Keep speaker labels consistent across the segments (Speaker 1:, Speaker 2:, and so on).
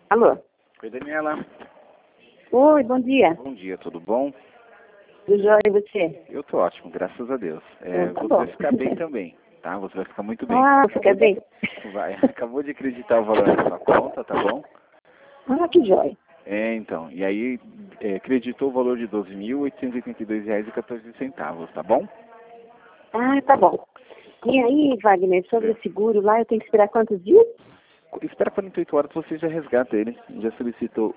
Speaker 1: Alô?
Speaker 2: Oi, Daniela.
Speaker 1: Oi, bom dia.
Speaker 2: Bom dia, tudo bom?
Speaker 1: Tudo jóia e você?
Speaker 2: Eu tô ótimo, graças a Deus.
Speaker 1: Tá
Speaker 2: Você
Speaker 1: bom.
Speaker 2: vai ficar bem também, tá? Você vai ficar muito bem.
Speaker 1: Ah, fica bem?
Speaker 2: Vai. Acabou de acreditar o valor na sua conta, tá bom?
Speaker 1: Ah, que jóia.
Speaker 2: Então. E aí, acreditou o valor de R$ 12.882,14, tá bom?
Speaker 1: Ah, tá bom. E aí, Wagner, sobre o seguro lá, eu tenho que esperar quantos dias?
Speaker 2: Espera 48 horas, você já resgata ele. Já solicitou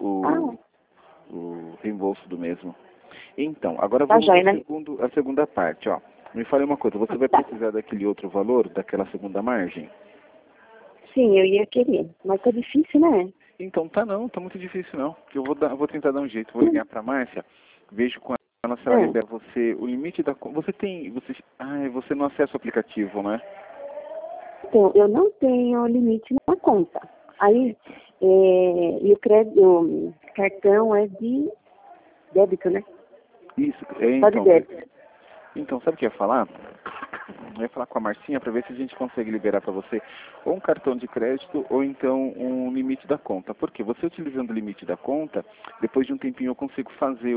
Speaker 2: o reembolso do mesmo. Então, agora
Speaker 1: Tá
Speaker 2: vamos
Speaker 1: jóia,
Speaker 2: para
Speaker 1: né?
Speaker 2: a segunda parte, ó. Me fale uma coisa, você vai
Speaker 1: Tá.
Speaker 2: precisar daquele outro valor, daquela segunda margem?
Speaker 1: Sim, eu ia querer. Mas tá difícil, né?
Speaker 2: Então, tá muito difícil não. Eu vou tentar dar um jeito, vou ligar para a Márcia, vejo com ela se ela
Speaker 1: É.
Speaker 2: libera você o limite da conta. Você não acessa o aplicativo, né?
Speaker 1: Então, eu não tenho limite na conta. Aí, e o crédito, o cartão é de débito, né?
Speaker 2: Isso,
Speaker 1: Só de débito.
Speaker 2: então, sabe o que eu ia falar? Eu ia falar com a Marcinha para ver se a gente consegue liberar para você ou um cartão de crédito ou então um limite da conta. Porque você utilizando o limite da conta, depois de um tempinho eu consigo fazer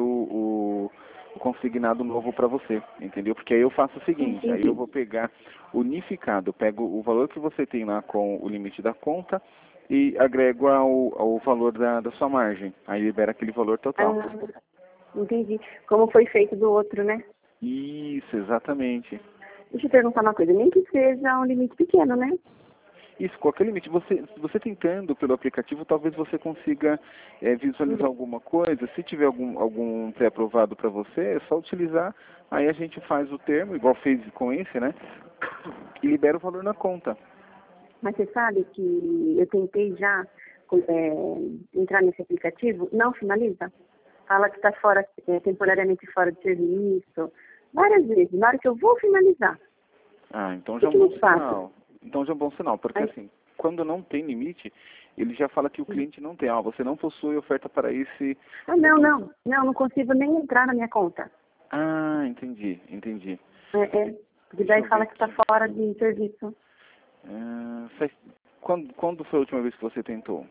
Speaker 2: o consignado novo para você, entendeu? Porque aí eu faço o seguinte, aí eu
Speaker 1: Entendi.
Speaker 2: vou pegar unificado, eu pego o valor que você tem lá com o limite da conta e agrego ao valor da sua margem. Aí libera aquele valor total.
Speaker 1: Ah, entendi. Como foi feito do outro, né?
Speaker 2: Isso, exatamente.
Speaker 1: Deixa eu perguntar uma coisa, nem que seja um limite pequeno, né?
Speaker 2: Isso, qualquer limite. Você tentando pelo aplicativo, talvez você consiga visualizar alguma coisa. Se tiver algum pré-aprovado para você, é só utilizar. Aí a gente faz o termo, igual fez com esse, né? E libera o valor na conta.
Speaker 1: Mas você sabe que eu tentei já entrar nesse aplicativo, não finaliza. Fala que está fora, temporariamente fora de serviço, várias vezes. Na hora que eu vou finalizar,
Speaker 2: Ah, então
Speaker 1: o
Speaker 2: já é um
Speaker 1: que
Speaker 2: bom
Speaker 1: eu faço?
Speaker 2: sinal. Então já é um bom sinal, porque
Speaker 1: Aí,
Speaker 2: assim, quando não tem limite, ele já fala que o cliente não tem. Ah, você não possui oferta para esse.
Speaker 1: não consigo nem entrar na minha conta.
Speaker 2: Ah, entendi.
Speaker 1: Porque
Speaker 2: Deixa
Speaker 1: daí
Speaker 2: eu ver
Speaker 1: fala que está
Speaker 2: aqui.
Speaker 1: fora de serviço.
Speaker 2: Quando foi a última vez que você tentou?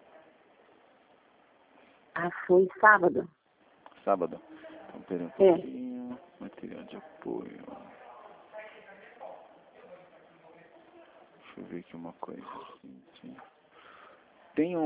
Speaker 1: Ah, foi sábado.
Speaker 2: Sábado. Então, pera um
Speaker 1: É.
Speaker 2: pouquinho. Material de apoio. Deixa eu ver aqui uma coisa. Tem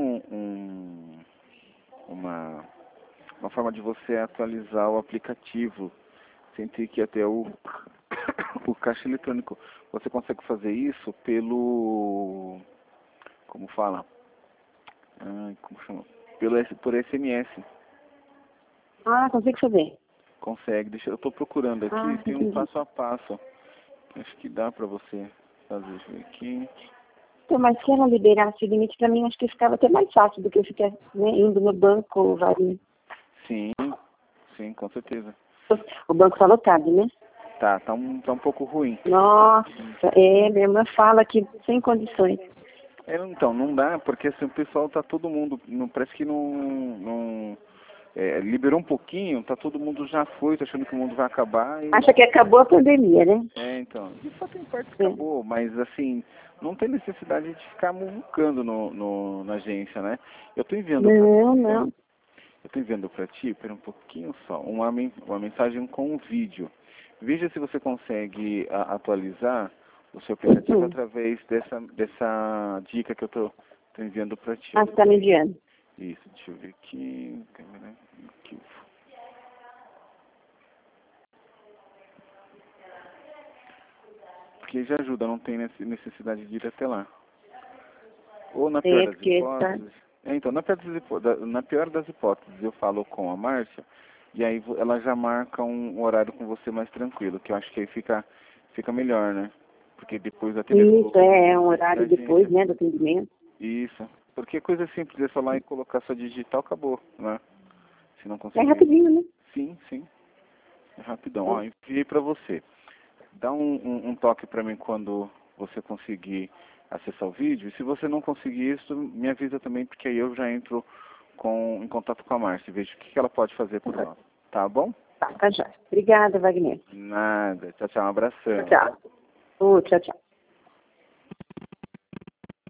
Speaker 2: uma forma de você atualizar o aplicativo sem ter que ir até o caixa eletrônico. Você consegue fazer isso pelo... Como fala? Como chama? Por SMS.
Speaker 1: Ah, consigo saber.
Speaker 2: Consegue. Eu estou procurando aqui.
Speaker 1: Ah,
Speaker 2: Tem um
Speaker 1: entendi.
Speaker 2: passo a passo. Acho que dá para você fazer. Deixa eu ver aqui.
Speaker 1: Então, mas se ela liberasse o limite para mim, acho que ficava até mais fácil do que eu ficar, né, indo no banco, Wagner.
Speaker 2: Sim, sim, com certeza.
Speaker 1: O banco tá lotado, né?
Speaker 2: Tá um pouco ruim.
Speaker 1: Nossa, minha irmã fala que sem condições.
Speaker 2: Então, não dá, porque assim, o pessoal tá todo mundo, parece que liberou um pouquinho, tá todo mundo já foi, tá achando que o mundo vai acabar e...
Speaker 1: Acha que acabou a pandemia, né?
Speaker 2: Então, de fato em parte
Speaker 1: É.
Speaker 2: acabou, mas assim, não tem necessidade de ficar muvucando na agência, né? Eu tô enviando pra
Speaker 1: Não.
Speaker 2: Eu tô enviando para ti, pera um pouquinho só, uma mensagem com um vídeo. Veja se você consegue atualizar o seu aplicativo através dessa dica que eu tô enviando para ti.
Speaker 1: Ah, você tá me enviando.
Speaker 2: Isso, deixa eu ver aqui. Câmera, aqui. Porque já ajuda, não tem necessidade de ir até lá. Ou na pior das
Speaker 1: Porque tá...
Speaker 2: hipóteses. Então, na pior das hipóteses, eu falo com a Márcia e aí ela já marca um horário com você mais tranquilo, que eu acho que aí fica melhor, né? Porque depois atender
Speaker 1: Isso, um
Speaker 2: da
Speaker 1: horário depois,
Speaker 2: agência.
Speaker 1: né, do atendimento.
Speaker 2: Isso. Porque coisa simples, é só lá e colocar sua digital, acabou, né? Se não
Speaker 1: É
Speaker 2: conseguir.
Speaker 1: rapidinho, né?
Speaker 2: Sim. É rapidão. Ó, enviei pra você. Dá um toque pra mim quando você conseguir acessar o vídeo. E se você não conseguir isso, me avisa também, porque aí eu já entro em contato com a Márcia e vejo o que ela pode fazer por nós. Tá bom?
Speaker 1: Tá já. Obrigada, Wagner.
Speaker 2: Nada. Tchau, um abração.
Speaker 1: Tchau. Tchau.